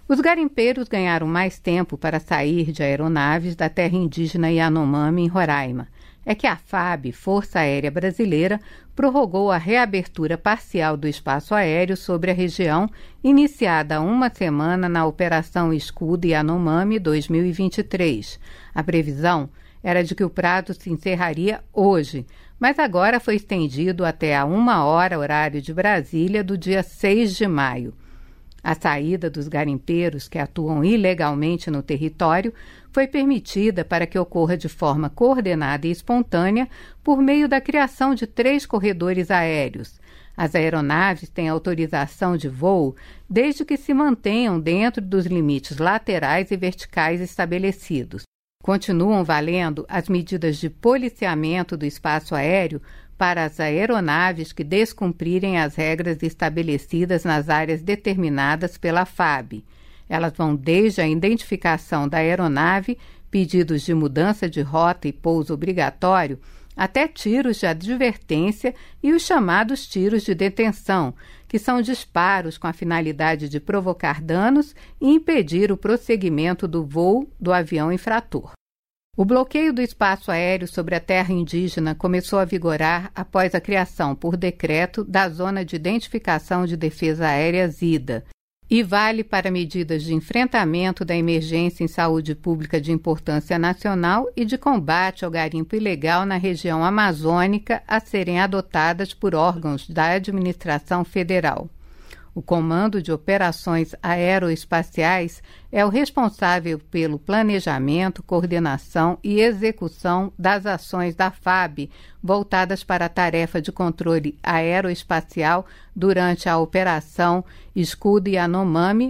Os garimpeiros ganharam mais tempo para sair de aeronaves da terra indígena Yanomami, em Roraima. É que a FAB, Força Aérea Brasileira, prorrogou a reabertura parcial do espaço aéreo sobre a região, iniciada há uma semana na Operação Escudo Yanomami 2023. A previsão era de que o prazo se encerraria hoje, mas agora foi estendido até a 1h, horário de Brasília, do dia 6 de maio. A saída dos garimpeiros que atuam ilegalmente no território foi permitida para que ocorra de forma coordenada e espontânea por meio da criação de 3 corredores aéreos. As aeronaves têm autorização de voo desde que se mantenham dentro dos limites laterais e verticais estabelecidos. Continuam valendo as medidas de policiamento do espaço aéreo para as aeronaves que descumprirem as regras estabelecidas nas áreas determinadas pela FAB. Elas vão desde a identificação da aeronave, pedidos de mudança de rota e pouso obrigatório, até tiros de advertência e os chamados tiros de detenção, que são disparos com a finalidade de provocar danos e impedir o prosseguimento do voo do avião infrator. O bloqueio do espaço aéreo sobre a terra indígena começou a vigorar após a criação por decreto da Zona de Identificação de Defesa Aérea ZIDA e vale para medidas de enfrentamento da emergência em saúde pública de importância nacional e de combate ao garimpo ilegal na região amazônica a serem adotadas por órgãos da administração federal. O Comando de Operações Aeroespaciais é o responsável pelo planejamento, coordenação e execução das ações da FAB voltadas para a tarefa de controle aeroespacial durante a Operação Escudo Yanomami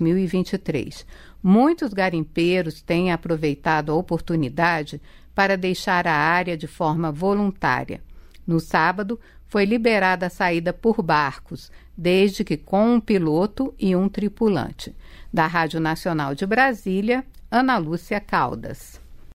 2023. Muitos garimpeiros têm aproveitado a oportunidade para deixar a área de forma voluntária. No sábado, foi liberada a saída por barcos, desde que com um piloto e um tripulante. Da Rádio Nacional de Brasília, Ana Lúcia Caldas.